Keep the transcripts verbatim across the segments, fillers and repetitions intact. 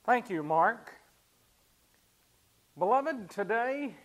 Thank you, Mark. Beloved, today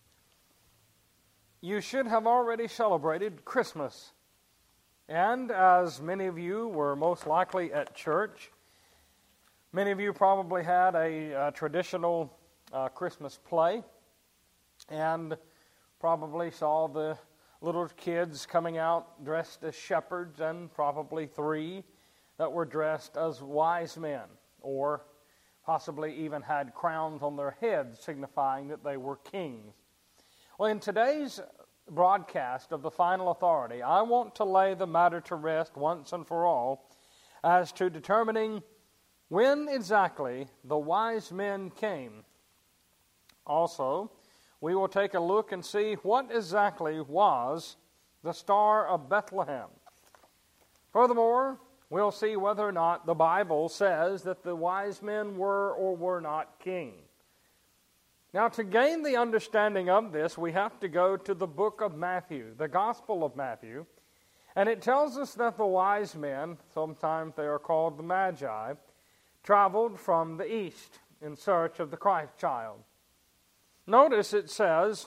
you should have already celebrated Christmas. And as many of you were most likely at church, many of you probably had a, a traditional uh, Christmas play and probably saw the little kids coming out dressed as shepherds, and probably three that were dressed as wise men, or possibly even had crowns on their heads signifying that they were kings. Well, in today's broadcast of The Final Authority, I want to lay the matter to rest once and for all as to determining when exactly the wise men came. Also, we will take a look and see what exactly was the Star of Bethlehem. Furthermore, we'll see whether or not the Bible says that the wise men were or were not kings. Now, to gain the understanding of this, we have to go to the book of Matthew, the Gospel of Matthew, and it tells us that the wise men, sometimes they are called the Magi, traveled from the east in search of the Christ child. Notice it says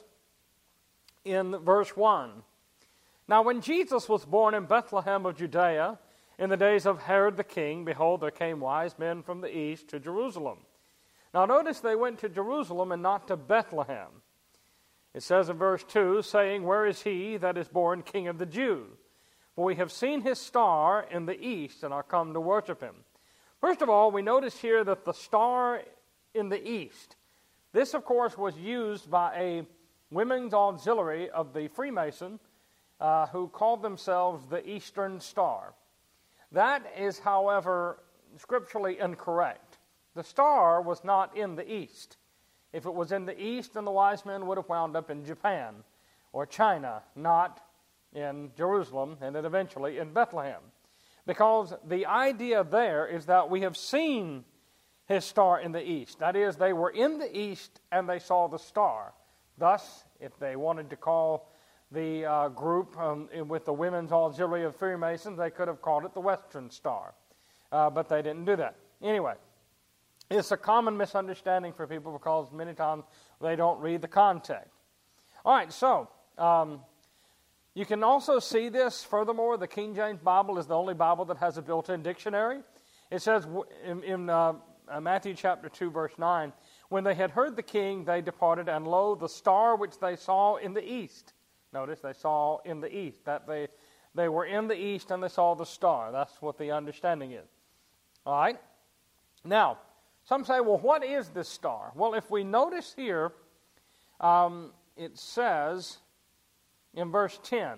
in verse one, "Now when Jesus was born in Bethlehem of Judea, in the days of Herod the king, behold, there came wise men from the east to Jerusalem." Now notice they went to Jerusalem and not to Bethlehem. It says in verse two, saying, "Where is he that is born King of the Jews? For we have seen his star in the east and are come to worship him." First of all, we notice here that the star in the east, this of course was used by a women's auxiliary of the Freemason uh, who called themselves the Eastern Star. That is, however, scripturally incorrect. The star was not in the east. If it was in the east, then the wise men would have wound up in Japan or China, not in Jerusalem, and then eventually in Bethlehem. Because the idea there is that we have seen his star in the east. That is, they were in the east and they saw the star. Thus, if they wanted to call the uh, group um, with the women's auxiliary of Freemasons, they could have called it the Western Star. Uh, but they didn't do that. Anyway, it's a common misunderstanding for people because many times they don't read the context. All right, so um, you can also see this. Furthermore, the King James Bible is the only Bible that has a built-in dictionary. It says in, in uh, Matthew chapter two, verse nine, "When they had heard the king, they departed, and lo, the star which they saw in the east." Notice they saw in the east. That they, they were in the east and they saw the star. That's what the understanding is. All right? Now, some say, well, what is this star? Well, if we notice here, um, it says in verse ten,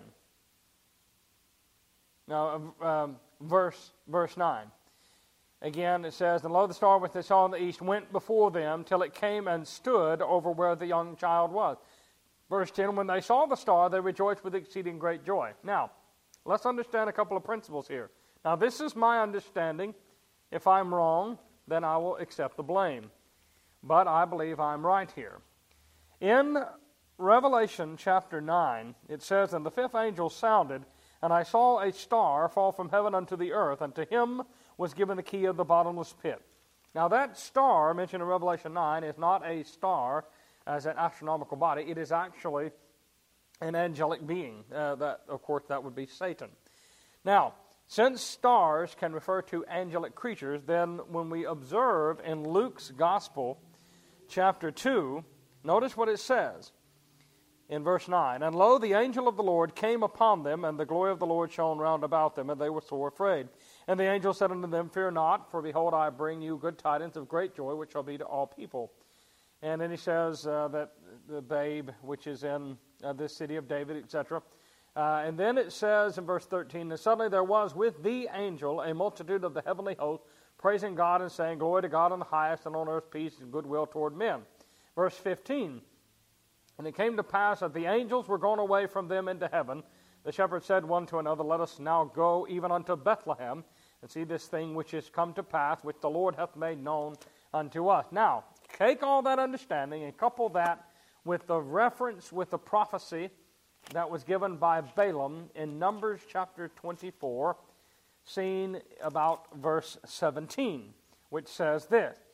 no, um, verse, verse nine. Again, it says, "And lo, the star which they saw in the east went before them till it came and stood over where the young child was." Verse ten, "When they saw the star, they rejoiced with exceeding great joy." Now, let's understand a couple of principles here. Now, this is my understanding. If I'm wrong, then I will accept the blame. But I believe I'm right here. In Revelation chapter nine, it says, "And the fifth angel sounded, and I saw a star fall from heaven unto the earth, and to him was given the key of the bottomless pit." Now, that star mentioned in Revelation nine is not a star as an astronomical body. It is actually an angelic being. Uh, that, of course, that would be Satan. Now, since stars can refer to angelic creatures, then when we observe in Luke's Gospel, chapter two, notice what it says in verse nine. "And lo, the angel of the Lord came upon them, and the glory of the Lord shone round about them, and they were sore afraid. And the angel said unto them, Fear not, for behold, I bring you good tidings of great joy, which shall be to all people." And then he says uh, that the babe, which is in uh, this city of David, et cetera. Uh, and then it says in verse thirteen, "And suddenly there was with the angel a multitude of the heavenly host, praising God and saying, Glory to God in the highest, and on earth peace and goodwill toward men." Verse fifteen, "And it came to pass that the angels were gone away from them into heaven. The shepherds said one to another, Let us now go even unto Bethlehem, and see this thing which is come to pass, which the Lord hath made known unto us." Now, take all that understanding and couple that with the reference, with the prophecy that was given by Balaam in Numbers chapter twenty-four, seen about verse seventeen, which says this,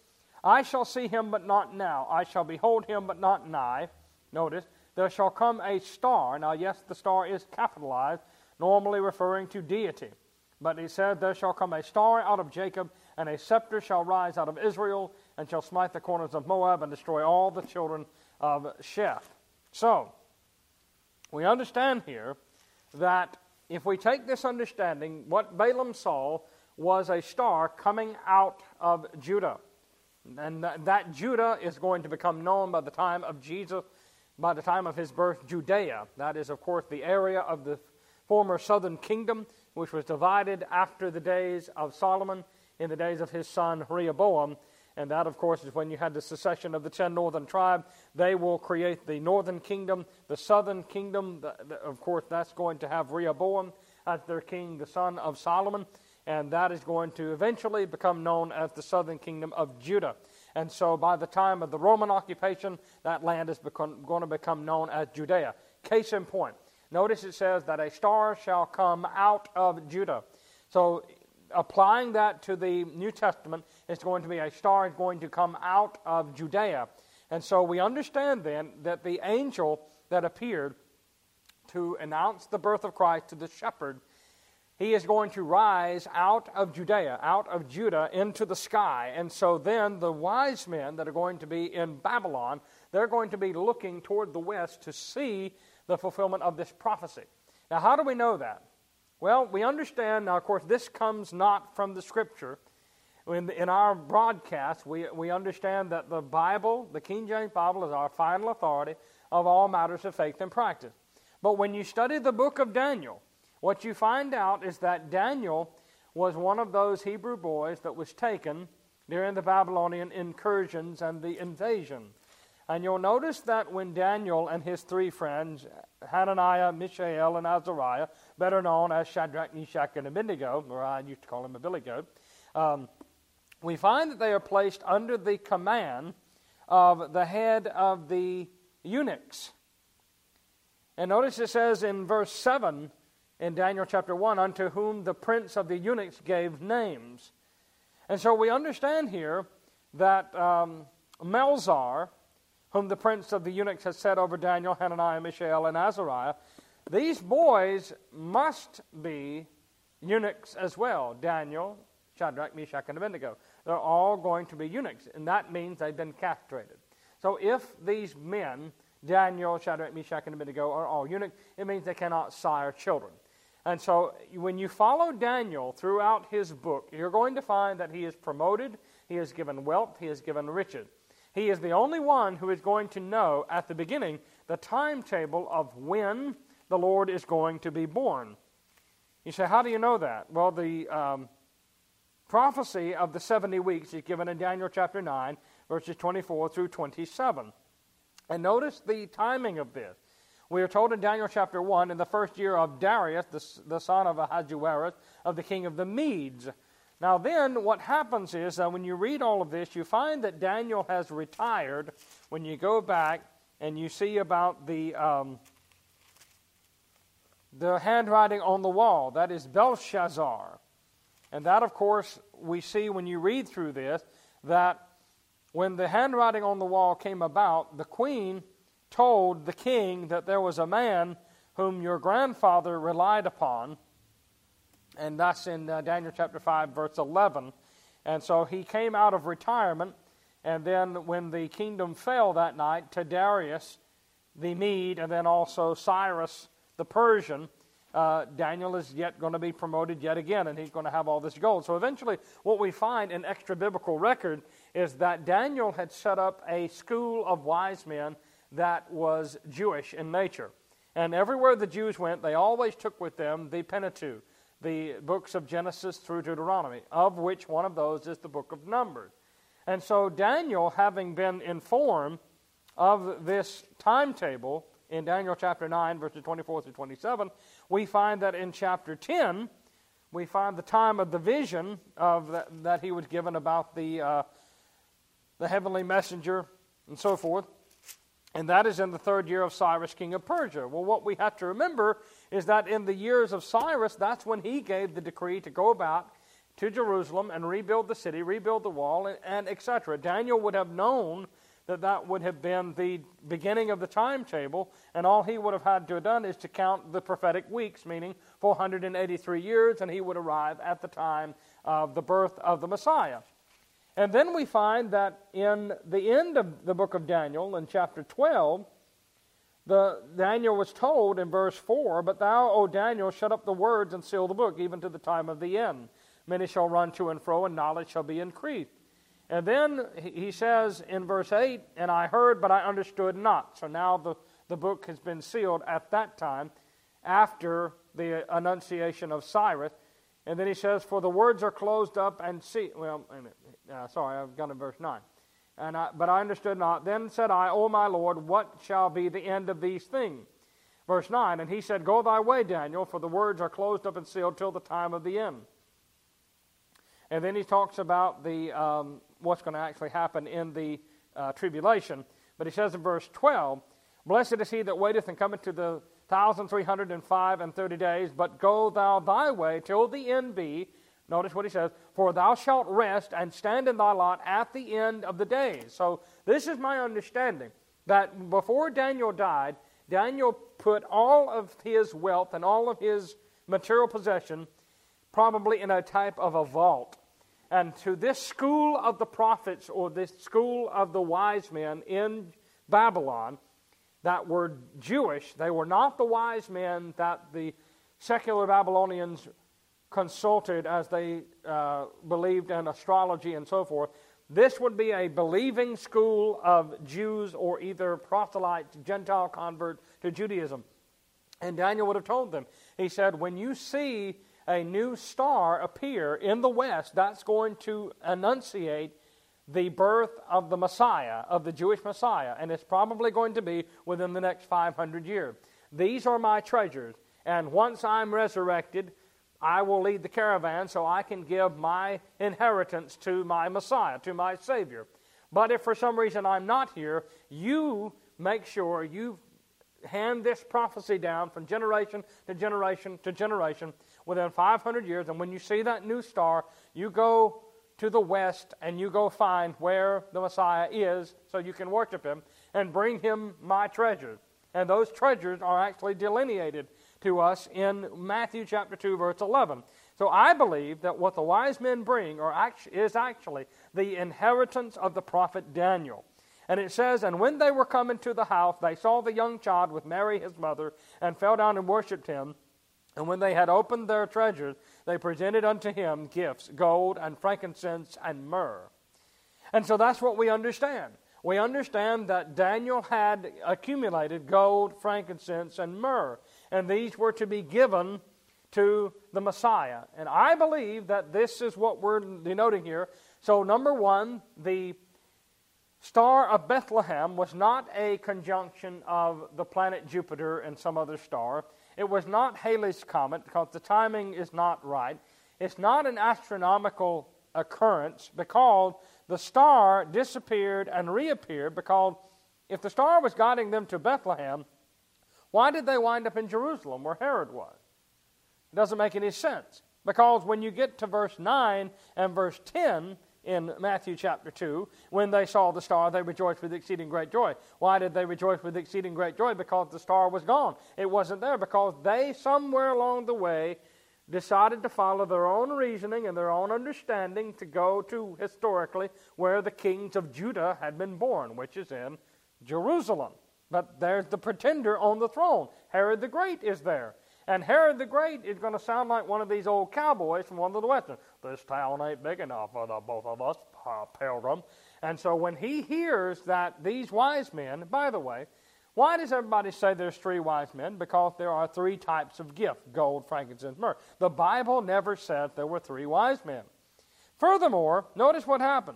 I shall see him, but not now. I shall behold him, but not nigh. Notice, there shall come a star. Now, yes, the star is capitalized, normally referring to deity. But he said, there shall come a star out of Jacob, and a scepter shall rise out of Israel, and shall smite the corners of Moab, and destroy all the children of Sheth. So, we understand here that if we take this understanding, what Balaam saw was a star coming out of Judah. And that, that Judah is going to become known by the time of Jesus, by the time of his birth, Judea. That is, of course, the area of the former southern kingdom, which was divided after the days of Solomon in the days of his son Rehoboam. And that, of course, is when you had the secession of the ten northern tribes. They will create the northern kingdom, the southern kingdom. The, the, of course, that's going to have Rehoboam as their king, the son of Solomon. And that is going to eventually become known as the southern kingdom of Judah. And so by the time of the Roman occupation, that land is become, going to become known as Judea. Case in point. Notice it says that a star shall come out of Judah. So applying that to the New Testament, it's going to be a star is going to come out of Judea. And so we understand then that the angel that appeared to announce the birth of Christ to the shepherd, he is going to rise out of Judea, out of Judah, into the sky. And so then the wise men that are going to be in Babylon, they're going to be looking toward the west to see the fulfillment of this prophecy. Now, how do we know that? Well, we understand, now, of course, this comes not from the Scripture. In, in our broadcast, we, we understand that the Bible, the King James Bible, is our final authority of all matters of faith and practice. But when you study the book of Daniel, what you find out is that Daniel was one of those Hebrew boys that was taken during the Babylonian incursions and the invasion. And you'll notice that when Daniel and his three friends, Hananiah, Mishael, and Azariah, better known as Shadrach, Meshach, and Abednego, or I used to call him Abednego, um, we find that they are placed under the command of the head of the eunuchs. And notice it says in verse seven, in Daniel chapter one, unto whom the prince of the eunuchs gave names. And so we understand here that um, Melzar, whom the prince of the eunuchs has set over Daniel, Hananiah, Mishael, and Azariah, these boys must be eunuchs as well. Daniel, Shadrach, Meshach, and Abednego. They're all going to be eunuchs, and that means they've been castrated. So if these men, Daniel, Shadrach, Meshach, and Abednego, are all eunuchs, it means they cannot sire children. And so when you follow Daniel throughout his book, you're going to find that he is promoted, he is given wealth, he is given riches. He is the only one who is going to know at the beginning the timetable of when the Lord is going to be born. You say, how do you know that? Well, the um, prophecy of the seventy weeks is given in Daniel chapter nine, verses twenty-four through twenty-seven. And notice the timing of this. We are told in Daniel chapter one, in the first year of Darius, the, the son of Ahasuerus, of the king of the Medes. Now then, what happens is that when you read all of this, you find that Daniel has retired. When you go back and you see about the um, the handwriting on the wall, that is Belshazzar. And that, of course, we see when you read through this, that when the handwriting on the wall came about, the queen told the king that there was a man whom your grandfather relied upon, and that's in uh, Daniel chapter five, verse eleven. And so he came out of retirement, and then when the kingdom fell that night to Darius the Mede, and then also Cyrus the Persian, uh, Daniel is yet going to be promoted yet again, and he's going to have all this gold. So eventually what we find in extra-biblical record is that Daniel had set up a school of wise men that was Jewish in nature. And everywhere the Jews went, they always took with them the Pentateuch, the books of Genesis through Deuteronomy, of which one of those is the book of Numbers. And so Daniel, having been informed of this timetable in Daniel chapter nine, verses twenty-four through twenty-seven, we find that in chapter ten, we find the time of the vision of that, that he was given about the, uh, the heavenly messenger and so forth. And that is in the third year of Cyrus, king of Persia. Well, what we have to remember is that in the years of Cyrus, that's when he gave the decree to go about to Jerusalem and rebuild the city, rebuild the wall, and, and et cetera. Daniel would have known that that would have been the beginning of the timetable, and all he would have had to have done is to count the prophetic weeks, meaning four hundred eighty-three years, and he would arrive at the time of the birth of the Messiah. And then we find that in the end of the book of Daniel, in chapter twelve, the Daniel was told in verse four, "But thou, O Daniel, shut up the words and seal the book, even to the time of the end. Many shall run to and fro, and knowledge shall be increased." And then he says in verse eight, "And I heard, but I understood not." So now the, the book has been sealed at that time, after the annunciation of Cyrus. And then he says, "For the words are closed up and see." Well, wait a minute. Uh, sorry, I've gone to verse nine. And I, but I understood not. Then said I, "O my Lord, what shall be the end of these things?" Verse nine, and he said, "Go thy way, Daniel, for the words are closed up and sealed till the time of the end." And then he talks about the um, what's going to actually happen in the uh, tribulation. But he says in verse twelve, "Blessed is he that waiteth and cometh to the thousand three hundred and five and thirty days, but go thou thy way till the end be." Notice what he says, "For thou shalt rest and stand in thy lot at the end of the days." So this is my understanding, that before Daniel died, Daniel put all of his wealth and all of his material possession probably in a type of a vault. And to this school of the prophets, or this school of the wise men in Babylon that were Jewish, they were not the wise men that the secular Babylonians consulted as they uh, believed in astrology and so forth. This would be a believing school of Jews, or either proselytes, Gentile converts to Judaism. And Daniel would have told them, he said, when you see a new star appear in the west, that's going to enunciate the birth of the Messiah, of the Jewish Messiah, and it's probably going to be within the next five hundred years. These are my treasures, and once I'm resurrected, I will lead the caravan so I can give my inheritance to my Messiah, to my Savior. But if for some reason I'm not here, you make sure you hand this prophecy down from generation to generation to generation within five hundred years, and when you see that new star, you go to the west and you go find where the Messiah is so you can worship him and bring him my treasures. And those treasures are actually delineated to us in Matthew chapter two, verse eleven. So I believe that what the wise men bring are actually, is actually the inheritance of the prophet Daniel. And it says, "And when they were come into the house, they saw the young child with Mary his mother, and fell down and worshipped him. And when they had opened their treasures, they presented unto him gifts, gold and frankincense and myrrh." And so that's what we understand. We understand that Daniel had accumulated gold, frankincense, and myrrh, and these were to be given to the Messiah. And I believe that this is what we're denoting here. So number one, the Star of Bethlehem was not a conjunction of the planet Jupiter and some other star. It was not Halley's Comet, because the timing is not right. It's not an astronomical occurrence, because the star disappeared and reappeared, because if the star was guiding them to Bethlehem, why did they wind up in Jerusalem where Herod was? It doesn't make any sense. Because when you get to verse nine and verse ten in Matthew chapter two, when they saw the star, they rejoiced with exceeding great joy. Why did they rejoice with exceeding great joy? Because the star was gone. It wasn't there, because they, somewhere along the way, decided to follow their own reasoning and their own understanding to go to, historically, where the kings of Judah had been born, which is in Jerusalem. But there's the pretender on the throne. Herod the Great is there. And Herod the Great is going to sound like one of these old cowboys from one of the westerns. "This town ain't big enough for the both of us, pilgrim." And so when he hears that these wise men, by the way, why does everybody say there's three wise men? Because there are three types of gift: gold, frankincense, myrrh. The Bible never said there were three wise men. Furthermore, notice what happened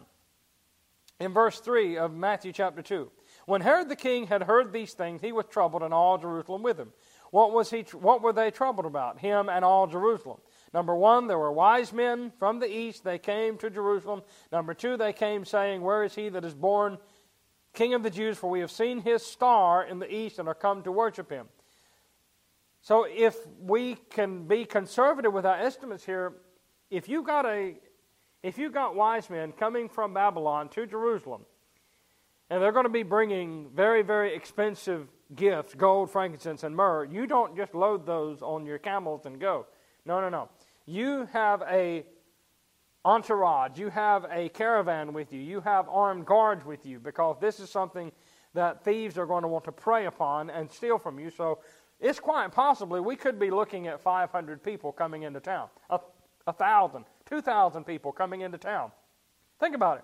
in verse three of Matthew chapter two. "When Herod the king had heard these things, he was troubled, and all Jerusalem with him." What was he? What were they troubled about? Him and all Jerusalem. Number one, there were wise men from the east. They came to Jerusalem. Number two, they came saying, "Where is he that is born King of the Jews? For we have seen his star in the east and are come to worship him." So if we can be conservative with our estimates here, if you got a, if you got wise men coming from Babylon to Jerusalem, and they're going to be bringing very, very expensive gifts, gold, frankincense, and myrrh, you don't just load those on your camels and go. No, no, no. You have a entourage. You have a caravan with you. You have armed guards with you, because this is something that thieves are going to want to prey upon and steal from you. So it's quite possibly we could be looking at five hundred people coming into town, a, a thousand, two thousand people coming into town. Think about it.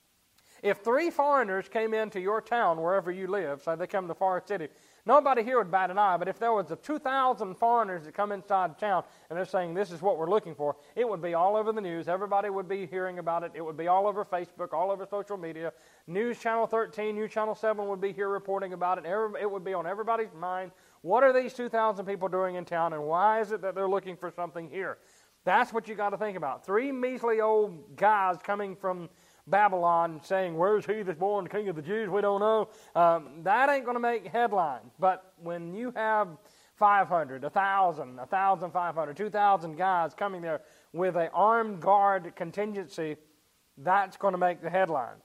If three foreigners came into your town, wherever you live, say they come to Forest City, nobody here would bat an eye. But if there was a two thousand foreigners that come inside town and they're saying this is what we're looking for, it would be all over the news. Everybody would be hearing about it. It would be all over Facebook, all over social media. News Channel thirteen, News Channel seven would be here reporting about it. It would be on everybody's mind. What are these two thousand people doing in town, and why is it that they're looking for something here? That's what you got to think about. Three measly old guys coming from Babylon saying, where's he that's born the King of the Jews? We don't know. Um, that ain't going to make headlines. But when you have five hundred, one thousand, one thousand five hundred, two thousand guys coming there with an armed guard contingency, that's going to make the headlines.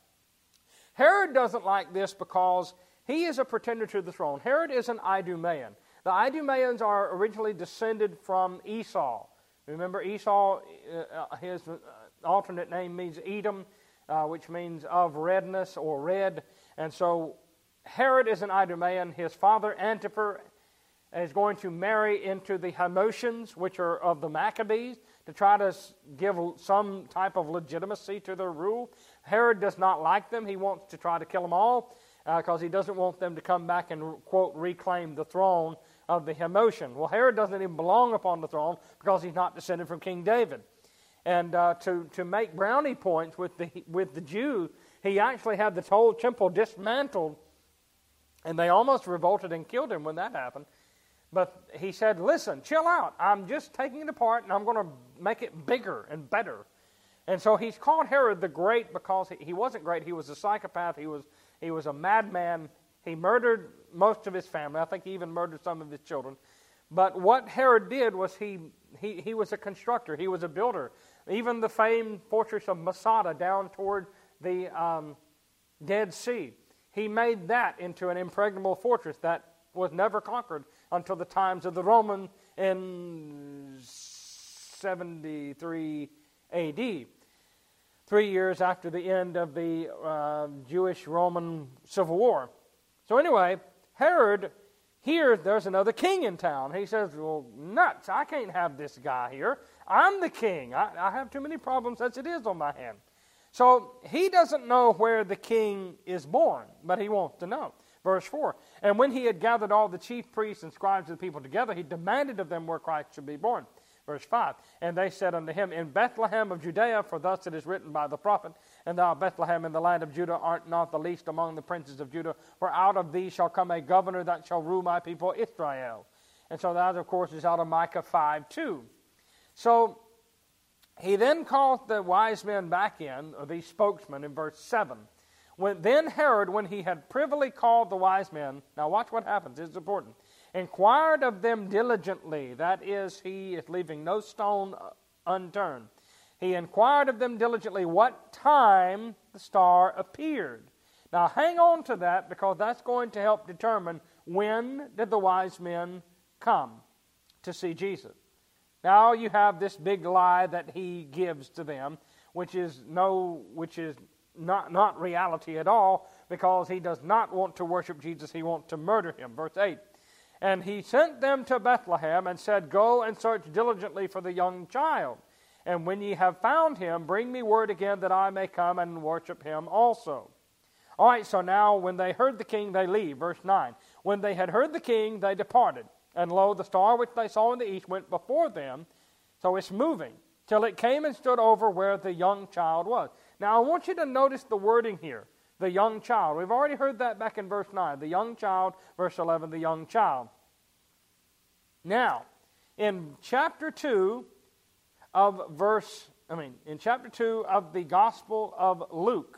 Herod doesn't like this because he is a pretender to the throne. Herod is an Idumean. The Idumeans are originally descended from Esau. Remember, Esau, uh, his alternate name means Edom, Uh, which means of redness or red. And so Herod is an Idumean. His father Antipater is going to marry into the Hamotians, which are of the Maccabees, to try to give some type of legitimacy to their rule. Herod does not like them. He wants to try to kill them all because uh, he doesn't want them to come back and, quote, reclaim the throne of the Hamotian. Well, Herod doesn't even belong upon the throne because he's not descended from King David. And uh, to, to make brownie points with the with the Jews, he actually had the whole temple dismantled, and they almost revolted and killed him when that happened. But he said, listen, chill out. I'm just taking it apart, and I'm going to make it bigger and better. And so he's called Herod the Great because he, he wasn't great. He was a psychopath. He was, he was a madman. He murdered most of his family. I think he even murdered some of his children. But what Herod did was he he, he was a constructor. He was a builder. Even the famed fortress of Masada down toward the um, Dead Sea, he made that into an impregnable fortress that was never conquered until the times of the Roman in seventy-three A D, three years after the end of the uh, Jewish-Roman Civil War. So anyway, Herod hears there's another king in town. He says, well, nuts, I can't have this guy here. I'm the king. I, I have too many problems as it is on my hand. So he doesn't know where the king is born, but he wants to know. Verse four, and when he had gathered all the chief priests and scribes of the people together, he demanded of them where Christ should be born. Verse five, and they said unto him, in Bethlehem of Judea, for thus it is written by the prophet, and thou, Bethlehem, in the land of Judah, art not the least among the princes of Judah, for out of thee shall come a governor that shall rule my people Israel. And so that, of course, is out of Micah five two. So he then calls the wise men back in, or these spokesmen, in verse seven. When, then Herod, when he had privily called the wise men, now watch what happens, it's important, inquired of them diligently, that is, he is leaving no stone unturned. He inquired of them diligently what time the star appeared. Now hang on to that, because that's going to help determine when did the wise men come to see Jesus. Now you have this big lie that he gives to them, which is no, which is not, not reality at all, because he does not want to worship Jesus, he wants to murder him. Verse eight, and he sent them to Bethlehem and said, go and search diligently for the young child, and when ye have found him, bring me word again that I may come and worship him also. All right, so now when they heard the king, they leave. Verse nine, when they had heard the king, they departed. And lo, the star which they saw in the east went before them, so it's moving, till it came and stood over where the young child was. Now I want you to notice the wording here, the young child. We've already heard that back in verse nine, the young child, verse eleven, the young child. Now, in chapter two of verse, I mean, in chapter two of the Gospel of Luke,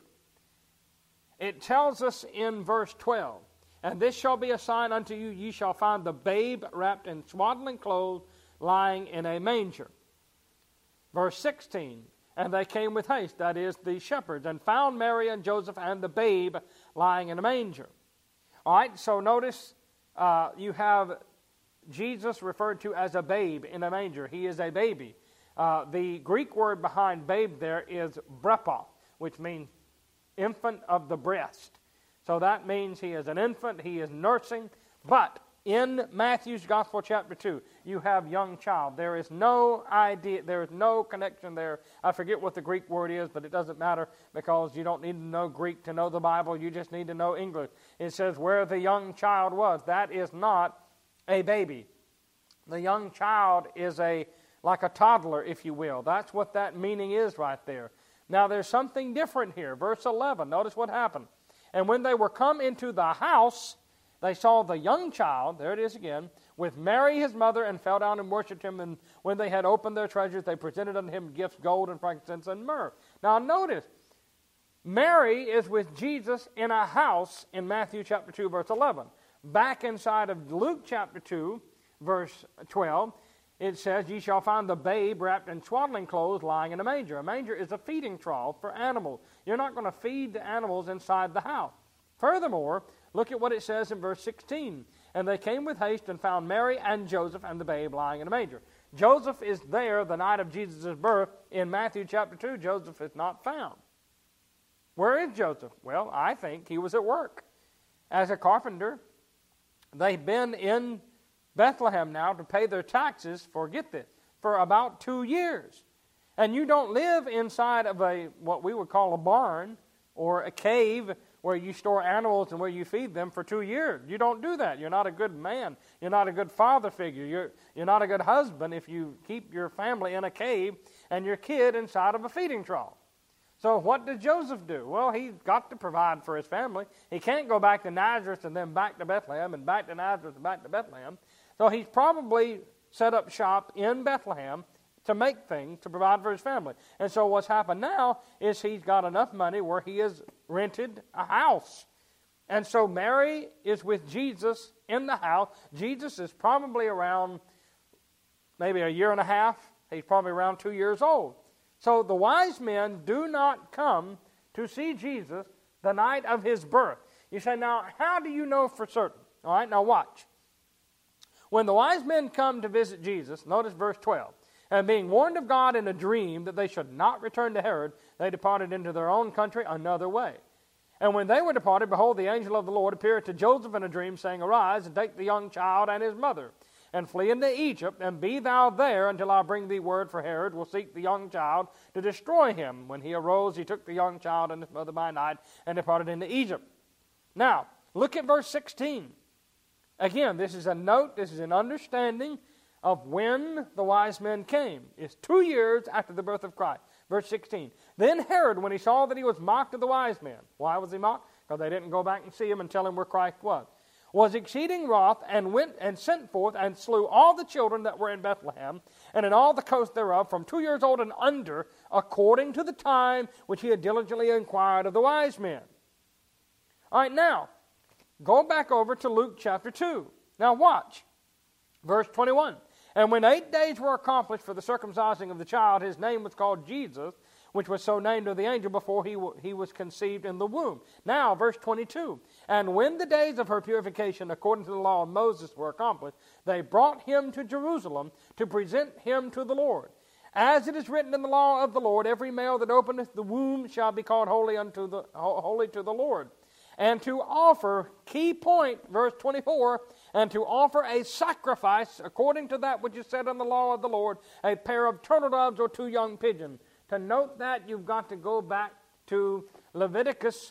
it tells us in verse twelve, and this shall be a sign unto you, ye shall find the babe wrapped in swaddling clothes, lying in a manger. Verse sixteen, and they came with haste, that is, the shepherds, and found Mary and Joseph and the babe lying in a manger. All right, so notice uh, you have Jesus referred to as a babe in a manger. He is a baby. Uh, the Greek word behind babe there is brepa, which means infant of the breast. So that means he is an infant, he is nursing. But in Matthew's Gospel, chapter two, you have young child. There is no idea, there is no connection there. I forget what the Greek word is, but it doesn't matter because you don't need to know Greek to know the Bible. You just need to know English. It says where the young child was. That is not a baby. The young child is a like a toddler, if you will. That's what that meaning is right there. Now there's something different here. Verse eleven, notice what happened. And when they were come into the house, they saw the young child, there it is again, with Mary his mother, and fell down and worshipped him. And when they had opened their treasures, they presented unto him gifts, gold and frankincense and myrrh. Now notice, Mary is with Jesus in a house in Matthew chapter two, verse eleven. Back inside of Luke chapter two, verse twelve, it says, ye shall find the babe wrapped in swaddling clothes lying in a manger. A manger is a feeding trough for animals. You're not going to feed the animals inside the house. Furthermore, look at what it says in verse sixteen. And they came with haste and found Mary and Joseph and the babe lying in a manger. Joseph is there the night of Jesus' birth. In Matthew chapter two, Joseph is not found. Where is Joseph? Well, I think he was at work as a carpenter. They've been in Bethlehem now to pay their taxes for, get this, for about two years. And you don't live inside of a what we would call a barn or a cave where you store animals and where you feed them for two years. You don't do that. You're not a good man. You're not a good father figure. You're, you're not a good husband if you keep your family in a cave and your kid inside of a feeding trough. So what did Joseph do? Well, he's got to provide for his family. He can't go back to Nazareth and then back to Bethlehem and back to Nazareth and back to Bethlehem. So he's probably set up shop in Bethlehem to make things, to provide for his family. And so what's happened now is he's got enough money where he has rented a house. And so Mary is with Jesus in the house. Jesus is probably around maybe a year and a half. He's probably around two years old. So the wise men do not come to see Jesus the night of his birth. You say, now, how do you know for certain? All right, now watch. When the wise men come to visit Jesus, notice verse twelve, and being warned of God in a dream that they should not return to Herod, they departed into their own country another way. And when they were departed, behold, the angel of the Lord appeared to Joseph in a dream, saying, arise, and take the young child and his mother, and flee into Egypt, and be thou there until I bring thee word, for Herod will seek the young child to destroy him. When he arose, he took the young child and his mother by night, and departed into Egypt. Now, look at verse sixteen. Again, this is a note, this is an understanding of when the wise men came. It's two years after the birth of Christ. Verse sixteen. Then Herod, when he saw that he was mocked of the wise men. Why was he mocked? Because they didn't go back and see him and tell him where Christ was. Was exceeding wroth, and went and sent forth and slew all the children that were in Bethlehem, and in all the coast thereof, from two years old and under, according to the time which he had diligently inquired of the wise men. All right, now, go back over to Luke chapter two. Now watch. Verse twenty-one. And when eight days were accomplished for the circumcising of the child, his name was called Jesus, which was so named of the angel before he, w- he was conceived in the womb. Now, verse twenty-two. And when the days of her purification, according to the law of Moses, were accomplished, they brought him to Jerusalem to present him to the Lord. As it is written in the law of the Lord, every male that openeth the womb shall be called holy unto the holy to the Lord. And to offer, key point, verse twenty-four, and to offer a sacrifice according to that which is said in the law of the Lord, a pair of turtle doves or two young pigeons. To note that, you've got to go back to Leviticus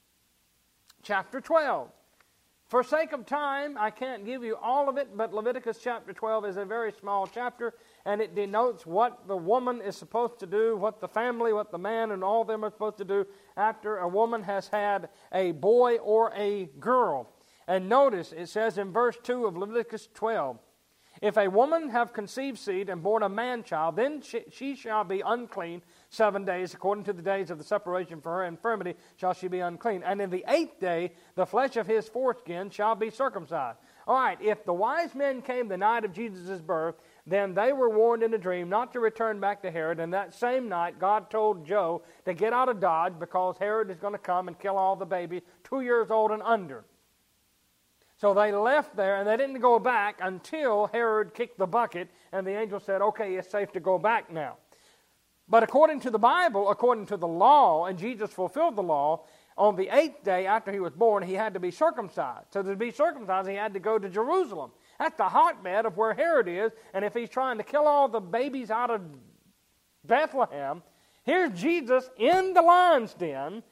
chapter twelve. For sake of time, I can't give you all of it, but Leviticus chapter twelve is a very small chapter, and it denotes what the woman is supposed to do, what the family, what the man, and all of them are supposed to do after a woman has had a boy or a girl. And notice, it says in verse two of Leviticus twelve, if a woman have conceived seed and born a man-child, then she, she shall be unclean seven days, according to the days of the separation for her infirmity shall she be unclean. And in the eighth day, the flesh of his foreskin shall be circumcised. All right, if the wise men came the night of Jesus' birth, Then they were warned in a dream not to return back to Herod, and that same night God told Joe to get out of Dodge because Herod is going to come and kill all the babies two years old and under. So they left there, and they didn't go back until Herod kicked the bucket, and the angel said, okay, it's safe to go back now. But according to the Bible, according to the law, and Jesus fulfilled the law, on the eighth day after he was born, he had to be circumcised. So to be circumcised, he had to go to Jerusalem. That's the hotbed of where Herod is, and if he's trying to kill all the babies out of Bethlehem, here's Jesus in the lion's den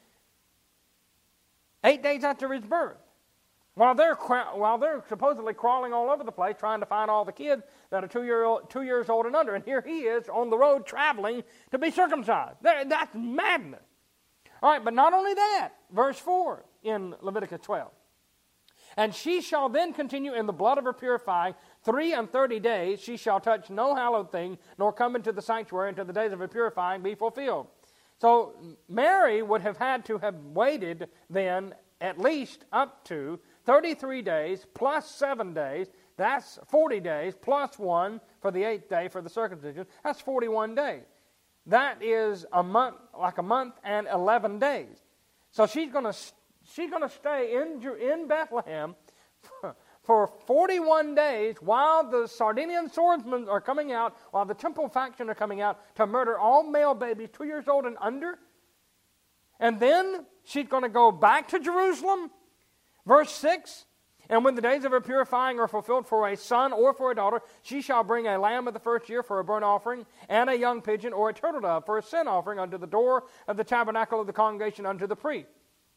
eight days after his birth. While they're, while they're supposedly crawling all over the place trying to find all the kids that are two, year old, two years old and under, and here he is on the road traveling to be circumcised. That's madness. All right, but not only that, verse four in Leviticus twelve. And she shall then continue in the blood of her purifying three and thirty days. She shall touch no hallowed thing, nor come into the sanctuary until the days of her purifying be fulfilled. So Mary would have had to have waited then at least up to thirty-three days plus seven days. That's forty days plus one for the eighth day for the circumcision. That's forty-one days. That is a month, like a month and eleven days. So she's going to she's going to stay in in Bethlehem for, for forty-one days while the Sardinian swordsmen are coming out, while the temple faction are coming out to murder all male babies two years old and under. And then she's going to go back to Jerusalem. Verse six, and when the days of her purifying are fulfilled for a son or for a daughter, she shall bring a lamb of the first year for a burnt offering, and a young pigeon or a turtle dove for a sin offering unto the door of the tabernacle of the congregation unto the priest.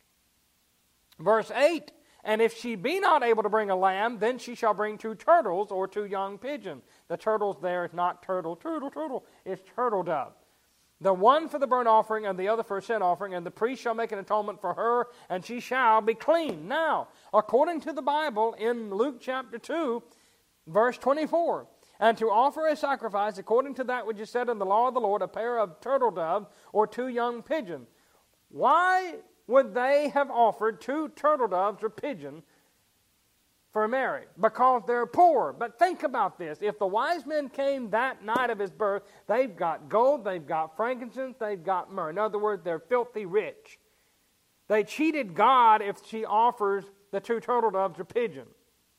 Verse eight, and if she be not able to bring a lamb, then she shall bring two turtles or two young pigeons. The turtles there is not turtle, turtle, turtle, it's turtle dove. The one for the burnt offering and the other for a sin offering, and the priest shall make an atonement for her, and she shall be clean. Now, according to the Bible, in Luke chapter two, verse twenty-four, and to offer a sacrifice according to that which is said in the law of the Lord, a pair of turtle doves or two young pigeons. Why would they have offered two turtle doves or pigeons for Mary? Because they're poor. But think about this. If the wise men came that night of his birth, they've got gold, they've got frankincense, they've got myrrh. In other words, they're filthy rich. They cheated God if she offers the two turtle doves or pigeons.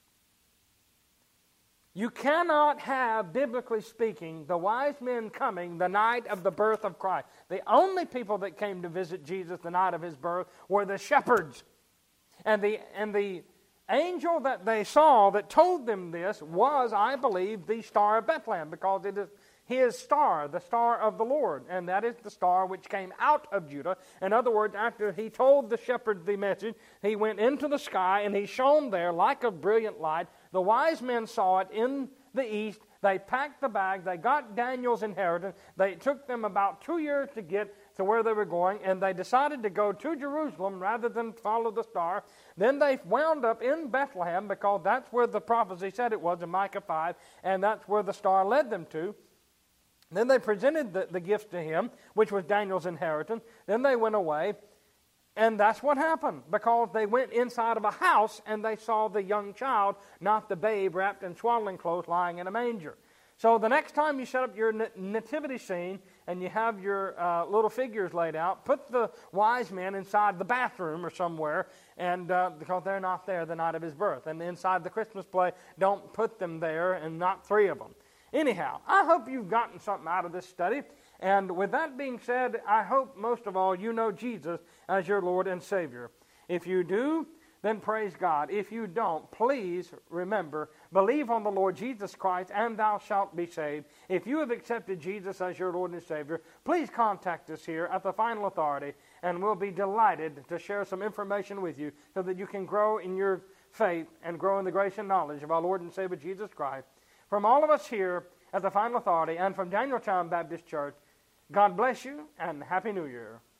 You cannot have, biblically speaking, the wise men coming the night of the birth of Christ. The only people that came to visit Jesus the night of his birth were the shepherds. And the and the angel that they saw that told them this was, I believe, the star of Bethlehem, because it is his star, the star of the Lord, and that is the star which came out of Judah. In other words, after he told the shepherd the message, he went into the sky and he shone there like a brilliant light. The wise men saw it in the east. They packed the bag. They got Daniel's inheritance. They took them about two years to get to where they were going, and they decided to go to Jerusalem rather than follow the star. Then they wound up in Bethlehem, because that's where the prophecy said it was in Micah five, and that's where the star led them to. Then they presented the, the gifts to him, which was Daniel's inheritance. Then they went away, and that's what happened, because they went inside of a house and they saw the young child, not the babe wrapped in swaddling clothes lying in a manger. So the next time you set up your nativity scene and you have your uh, little figures laid out, put the wise men inside the bathroom or somewhere, and uh, because they're not there the night of his birth. And inside the Christmas play, don't put them there, and not three of them. Anyhow, I hope you've gotten something out of this study. And with that being said, I hope most of all you know Jesus as your Lord and Savior. If you do, then praise God. If you don't, please remember, believe on the Lord Jesus Christ, and thou shalt be saved. If you have accepted Jesus as your Lord and Savior, please contact us here at the Final Authority, and we'll be delighted to share some information with you so that you can grow in your faith and grow in the grace and knowledge of our Lord and Savior Jesus Christ. From all of us here at the Final Authority and from Daniel Town Baptist Church, God bless you and Happy New Year.